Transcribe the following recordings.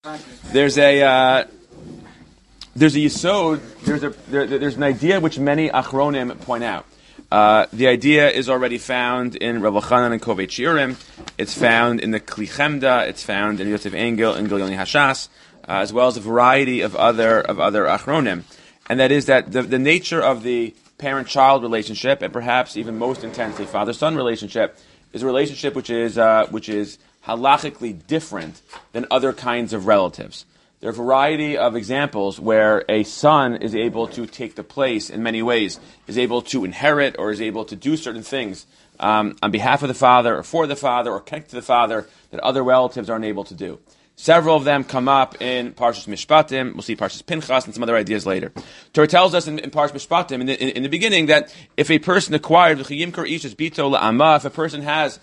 There's a yesod. There's an idea which many achronim point out. The idea is already found in Rav Elchanan and Kovei Shiurim. It's found in the Kli Chemda. It's found in Yosef Engel and Gilyoni Hashas, as well as a variety of other achronim. And that is that the nature of the parent-child relationship, and perhaps even most intensely father-son relationship, is a relationship which is halachically different than other kinds of relatives. There are a variety of examples where a son is able to take the place in many ways, is able to inherit or is able to do certain things on behalf of the father or for the father or connect to the father that other relatives are unable to do. Several of them come up in Parshas Mishpatim. We'll see Parshas Pinchas and some other ideas later. Torah tells us in Parshas Mishpatim in the beginning that if a person acquired if a person has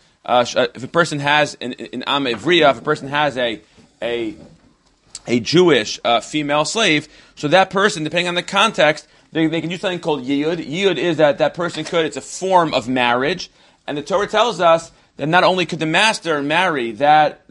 an Am Ivriya, if a person has a Jewish female slave, so that person, depending on the context, they can use something called Yiyud. Yiyud is that person it's a form of marriage, and the Torah tells us that not only could the master marry that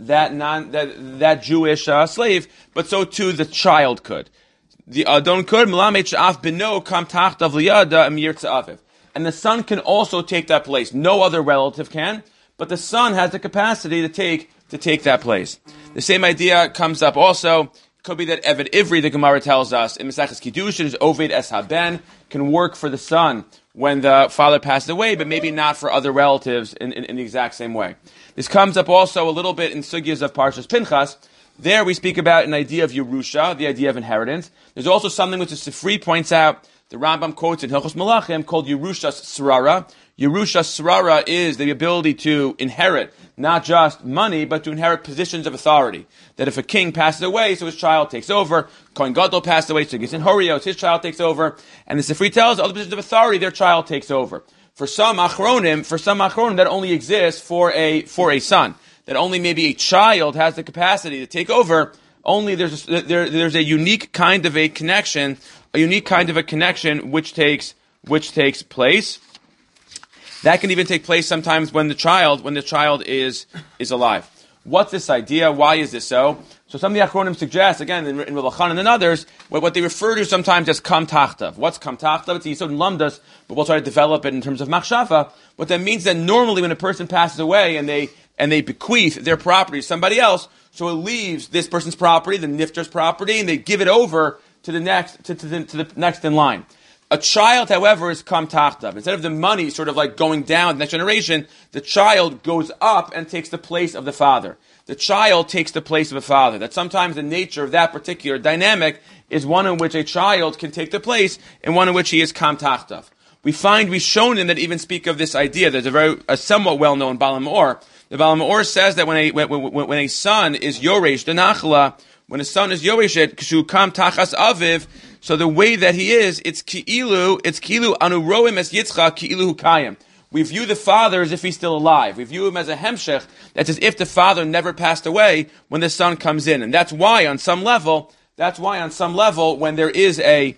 Jewish slave, but so too the child could. The Adon could Melamed Sha'af Beno Kam Tachtav Liyada Amir Tza'aviv. And the son can also take that place. No other relative can, but the son has the capacity to take that place. The same idea comes up also. It could be that Eved Ivri, the Gemara tells us, in Maseches Kiddushin, is Oved Es Haben, can work for the son when the father passes away, but maybe not for other relatives in the exact same way. This comes up also a little bit in Sugyas of Parshas Pinchas. There we speak about an idea of Yerusha, the idea of inheritance. There's also something which the Sifri points out, the Rambam quotes in Hilchos Malachim, called Yerushas Srara. Yerushas Srara is the ability to inherit not just money, but to inherit positions of authority. That if a king passes away, so his child takes over. Kohen Gadol passed away, so he gets in Horios, his child takes over. And the Sifri tells other positions of authority, their child takes over. For some achronim, that only exists for a son. That only maybe a child has the capacity to take over. Only there's a unique kind of a connection, which takes place. That can even take place sometimes when the child is alive. What's this idea? Why is this so? So some of the Achronim suggest, again, in Rav Elchanan and others, what they refer to sometimes as Kam Tachtav. What's Kam Tachtav? It's Yisod and Lamdas, but we'll try to develop it in terms of Machshava. What that means that normally when a person passes away and they bequeath their property to somebody else, so it leaves this person's property, the nifter's property, and they give it over to the next in line. A child, however, is Kam Tachtav. Instead of the money sort of like going down to the next generation, the child goes up and takes the place of the father. The child takes the place of a father. That sometimes the nature of that particular dynamic is one in which a child can take the place and one in which he is Kam Tachtav. We find Rishonim that even speak of this idea. There's a somewhat well-known Baal HaMaor. The Baal HaMaor says that when a son is Yoresh, the Nachla, when a son is Yoreshet, Kshu Kam Tachas Aviv, so the way that he is, it's ki'ilu anu roim es Yitzchak ki'ilu hukayim. We view the father as if he's still alive. We view him as a hemshech. That's as if the father never passed away when the son comes in. And that's why on some level, when there is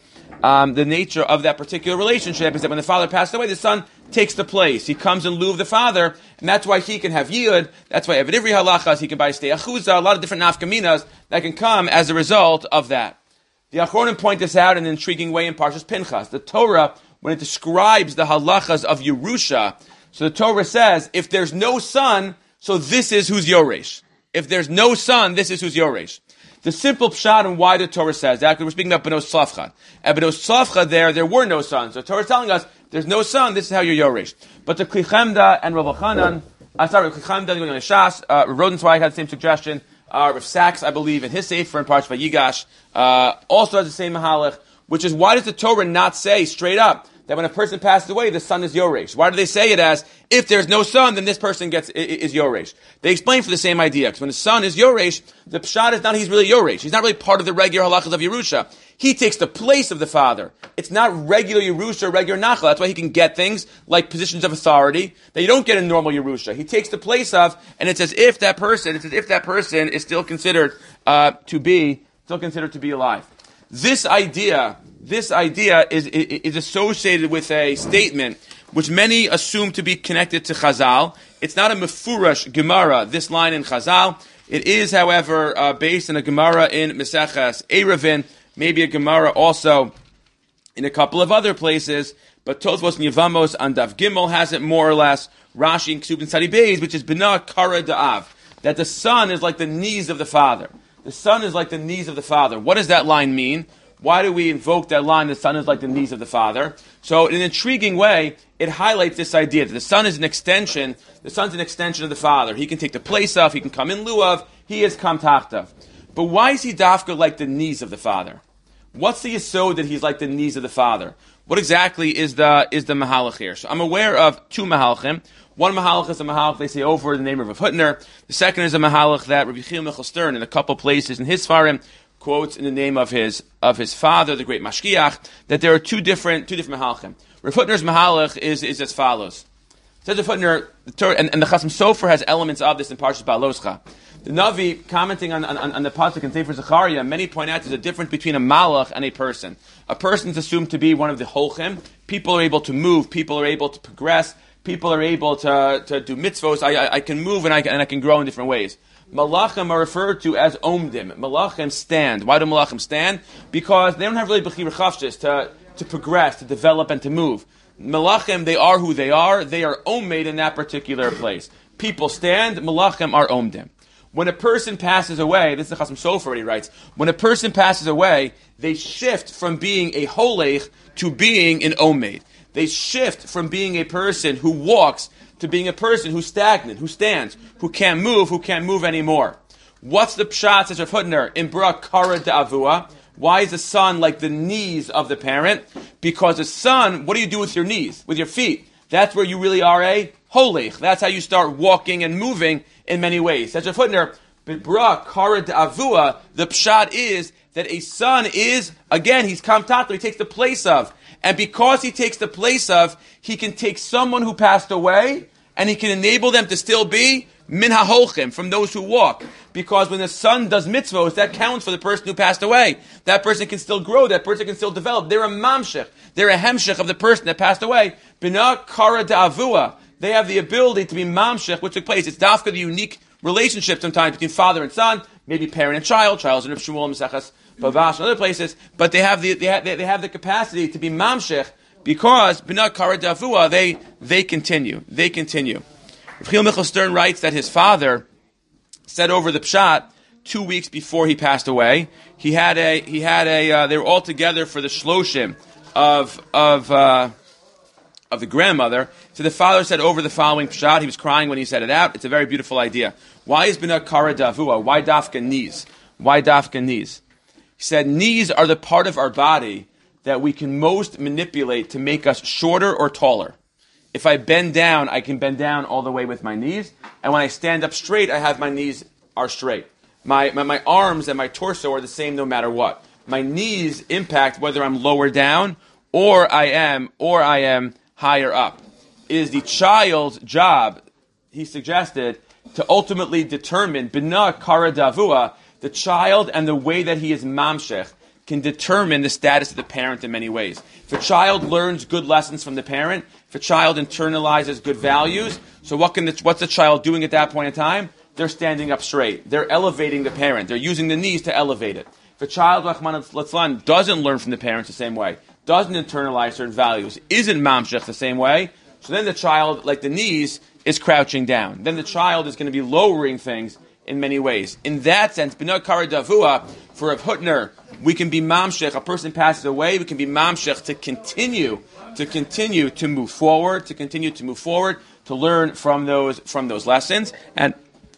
the nature of that particular relationship is that when the father passed away, the son takes the place. He comes in lieu of the father, and that's why he can have yiyud. That's why Eved Ivri halachas, he can buy stei achuza, a lot of different nafkaminas that can come as a result of that. The Achronim point this out in an intriguing way in Parshas Pinchas. The Torah, when it describes the halachas of Yerusha, so the Torah says, if there's no son, so this is who's Yoresh. If there's no son, this is who's Yoresh. The simple pshat and why the Torah says that, because we're speaking about Benos Tzavcha. At Benos Tzavcha there were no sons. So the Torah is telling us, there's no son, this is how you're Yoresh. But the Kli Chemda and Rav Elchanan, Kli Chemda, Rav Rosenzweig had the same suggestion. Rav Sachs, I believe, in his Sefer in Parshas Vayigash, also has the same mahalach, which is why does the Torah not say straight up that when a person passes away, the son is Yoresh? Why do they say it as, if there's no son, then this person is Yoresh? They explain for the same idea, because when the son is Yoresh, the pshat is not he's really Yoresh. He's not really part of the regular halachas of Yerusha. He takes the place of the father. It's not regular Yerusha or regular Nachla. That's why he can get things like positions of authority that you don't get in normal Yerusha. He takes the place of, and it's as if that person is still considered to be alive. This idea is associated with a statement which many assume to be connected to Chazal. It's not a mefurash Gemara, this line in Chazal. It is, however, based on a Gemara in Meseches Eruvin, maybe a Gemara also in a couple of other places, but Tosfos and Yevamos on Daf Gimel has it more or less. Rashi and Ksubin Tzadi Beis, which is Bina Kara Da'av, that the son is like the knees of the father. The son is like the knees of the father. What does that line mean? Why do we invoke that line, the son is like the knees of the father? So in an intriguing way, it highlights this idea that the son is an extension, the son's an extension of the father. He can take the place of, he can come in lieu of, he is kam tachtav. But why is he dafka like the knees of the father? What's the yesod that he's like the knees of the father? What exactly is the mahalach here? So I'm aware of two mahalachim. One mahalach is a mahalach they say over the name of Rav Hutner. The second is a mahalach that Rabbi Yechiel Michal Stern in a couple places in his Sfarim quotes in the name of his father, the great Mashkiach, that there are two different mahalachim. Rav Hutner's mahalach is as follows. Says Rav Hutner, and the Chasam Sofer has elements of this in Parshas Ba'aloscha. The Navi, commenting on the pasuk in Sefer Zechariah, many point out there's a difference between a malach and a person. A person is assumed to be one of the holchim. People are able to move. People are able to progress. People are able to do mitzvos. I can move and I can grow in different ways. Malachim are referred to as omdim. Malachim stand. Why do malachim stand? Because they don't have really bechira chavshis to progress, to develop, and to move. Malachim, they are who they are. They are omed in that particular place. People stand. Malachim are omdim. When a person passes away, this is the Chasam Sofer, he writes, when a person passes away, they shift from being a holech to being an omed. They shift from being a person who walks to being a person who's stagnant, who stands, who can't move anymore. What's the pshat, says Rav Hutner, in Bra Kara Da'avua? Why is the son like the knees of the parent? Because the son, what do you do with your knees? With your feet? That's where you really are a holech. That's how you start walking and moving in many ways. Says Rav Hutner, Bra Kara Da'avua, the pshat is that a son is, again, he's kam tato, he takes the place of. And because he takes the place of, he can take someone who passed away, and he can enable them to still be min haholchim, from those who walk. Because when the son does mitzvos, that counts for the person who passed away. That person can still grow, that person can still develop. They're a mamshech, they're a hemshech of the person that passed away. Bina kara da'avua, they have the ability to be mamshech, which took place. It's dafka the unique relationship sometimes between father and son, maybe parent and child. Child's in Rav Shmuel, Mesechas Bavash, and other places, but they have the capacity to be mamshech because b'na kara davua they continue. Rav Yechiel Michal Stern writes that his father said over the pshat 2 weeks before he passed away. They were all together for the shloshim of the grandmother. So the father said over the following pshat. He was crying when he said it out. It's a very beautiful idea. Why is b'na kara davua? Why dafka knees? Why dafka knees? He said, knees are the part of our body that we can most manipulate to make us shorter or taller. If I bend down, I can bend down all the way with my knees. And when I stand up straight, I have my knees are straight. My arms and my torso are the same no matter what. My knees impact whether I'm lower down or I am higher up. It is the child's job, he suggested, to ultimately determine, bina kara davua, the child and the way that he is mamshech can determine the status of the parent in many ways. If a child learns good lessons from the parent, if a child internalizes good values, so what's the child doing at that point in time? They're standing up straight. They're elevating the parent. They're using the knees to elevate it. If a child, Rahman al-Tzlan, doesn't learn from the parents the same way, doesn't internalize certain values, isn't mamshech the same way, so then the child, like the knees, is crouching down. Then the child is going to be lowering things in many ways. In that sense, b'na kara davua, for Rav Hutner, we can be mamshech. A person passes away, we can be mamshech to continue to move forward, to learn from those lessons. And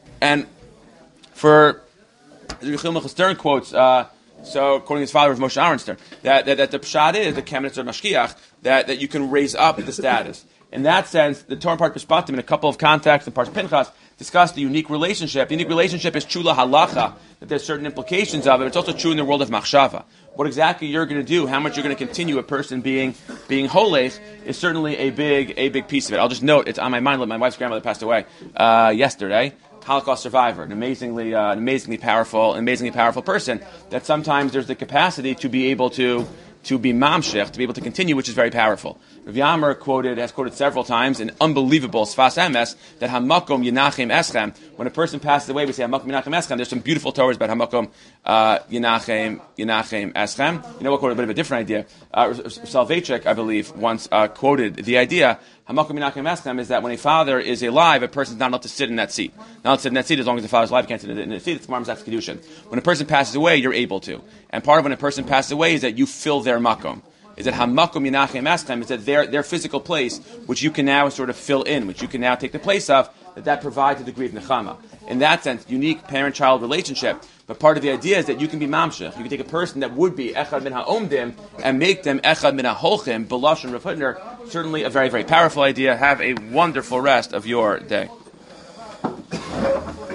for Yechiel Michal Stern quotes, so according to his father, Moshe Aaron, that the pshat is the Kamenetz or Mashkiach, that you can raise up the status. In that sense, the Torah part Mishpatim, in a couple of contexts in Parsh Pinchas, discuss the unique relationship. The unique relationship is chula halacha, that there's certain implications of it. It's also true in the world of machshava. What exactly you're going to do, how much you're going to continue a person being holech, is certainly a big piece of it. I'll just note, it's on my mind. My wife's grandmother passed away yesterday. Holocaust survivor, an amazingly powerful person. That sometimes there's the capacity to be able to to be mamshech, to be able to continue, which is very powerful. Rav Yamar has quoted several times an unbelievable Sfas Emes that Hamakom Yinachem Eschem. When a person passes away, we say Hamakom Yinachem Eschem. There's some beautiful Torahs about Hamakom Yinachem Eschem. You know what? Quoted a bit of a different idea. Soloveitchik, I believe, once quoted the idea. Hamakom Yinachem Eschem is that when a father is alive, a person's not allowed to sit in that seat. Not allowed to sit in that seat as long as the father's alive. You can't sit in the seat. It's Gemara Masechtas Kedushin. When a person passes away, you're able to. And part of when a person passes away is that you fill their makom. Is that hamakom yinachem eschem, is that their physical place, which you can now sort of fill in, which you can now take the place of, that provides a degree of nechama. In that sense, unique parent-child relationship. But part of the idea is that you can be mamshech. You can take a person that would be echad min ha'omdim and make them echad min ha'holchim, b'lashon Rav Hutner. Certainly a very, very powerful idea. Have a wonderful rest of your day.